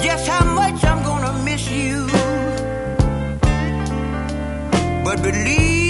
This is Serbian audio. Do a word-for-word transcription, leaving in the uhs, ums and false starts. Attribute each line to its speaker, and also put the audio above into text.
Speaker 1: just how much I'm gonna miss you. But believe